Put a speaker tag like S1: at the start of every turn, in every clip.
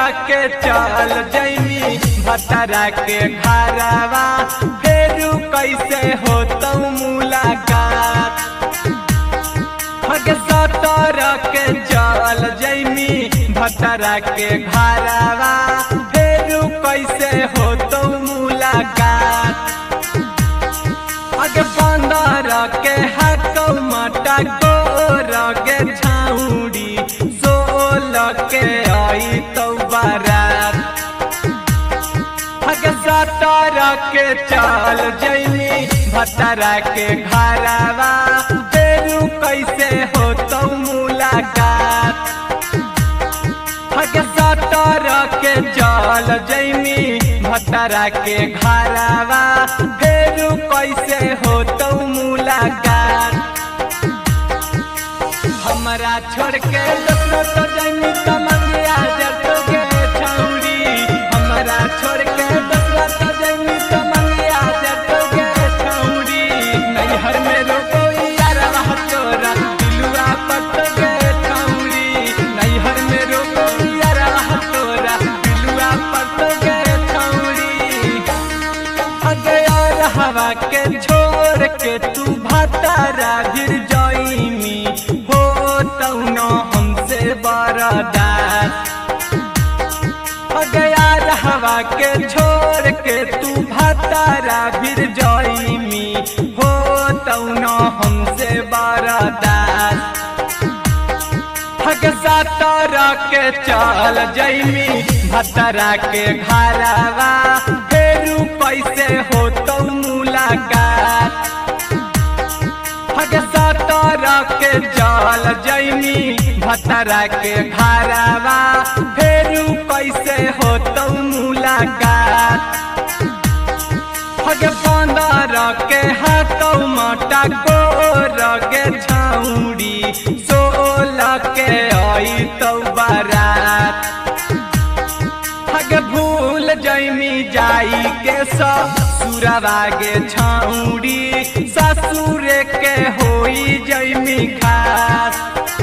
S1: के चल जैमी भतरा के घरवा फेरू कैसे होतौ मुलाकात। सतर के चल जैमी भतरा के घरवा फेरू कैसे होतौ मुलाकात। 15 के हाथों मटा गोर के छाउड़ी 16 के आई तो बारात। 17 के चल जैमी भतरा के घरवा फेरू कैसे होतौ मुलाकात। 17 के चल जैमी भतरा के घरवा फेरू कैसे होतौ मुलाकात। हमरा छोड़ के दूसरा तो जैमी तमंगिया जटोगे छौड़ी। हमरा छोड़ के दूसरा तो जैमी तमंगिया जटोगे छौड़ी। नैहर में रोको यारवा तोरा दिलवा पटोगे छौड़ी। नैहर में रोको यारवा तोरा दिलवा पटोगे छौड़ी। हवा के छोड़ के तू भतरा गिर जाइमी हो तौ न हमसे बरदास। यार हवा के छोड़ के तू भतरा गिर जाइमी हो तौ न हमसे बरदास। 17 के चल जैमी भतरा के घरवा फेरू कैसे होतौ मुलाकात। 17 के चल जैमी भतरा के घरवा फेरू कैसे होतौ मुलाकात। 15 के हाथों मटा गोर के छाउड़ी 16 के आई तो बारात। भूल जैमी जाई के ससुरवा गे छाउड़ी ससुरे के होई जैमी खास।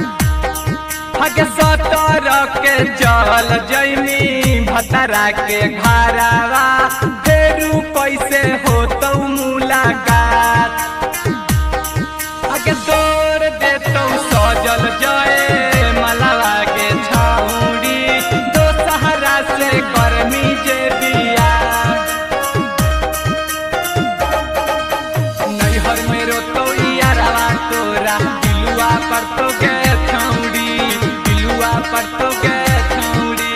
S1: 17 के चल जैमी भतरा के घरवा फेरू कैसे होतौ मुलाकात। तोड़ देतौ सजल जाए मलवा के छाउड़ी दोसहरा से गर्मी जे दिया। नैहर में रोतो यारवा तोरा दिलवा पड़तो के छौड़ी। दिलवा पड़तो के छौड़ी।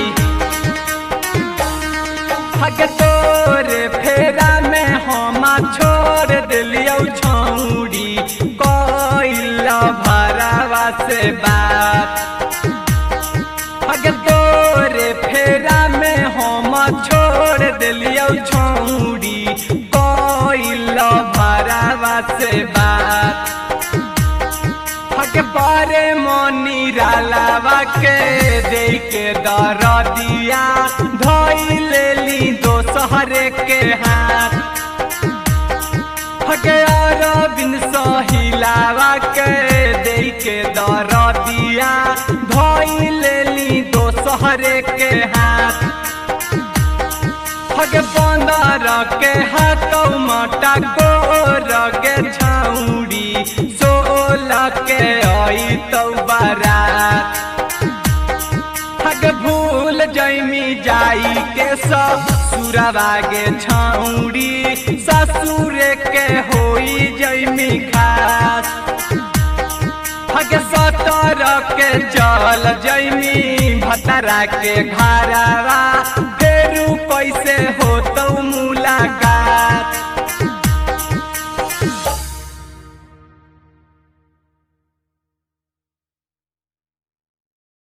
S1: तोरे फेरा में हम छोड़ दिलियौ छौड़ी कोइला भरावा से बात। तोरे फेरा में हम छोड़ दिलियौ छौड़ी कोइला भरावा से बात। बारे मनी रालावा के दे के दरदिया धोई लेली दोसहरे के हाथ। बिन सहिलावा के दे के दरदिया धोई लेली दोसहरे के हाथ। 15 के हाथों मटा गोर के छौड़ी 16 के आई तो बारात। भूल जैमी जाई के ससुरवा गे छौड़ी ससुरे के होई जैमी खास। 17 के चल जैमी भतरा के घरवा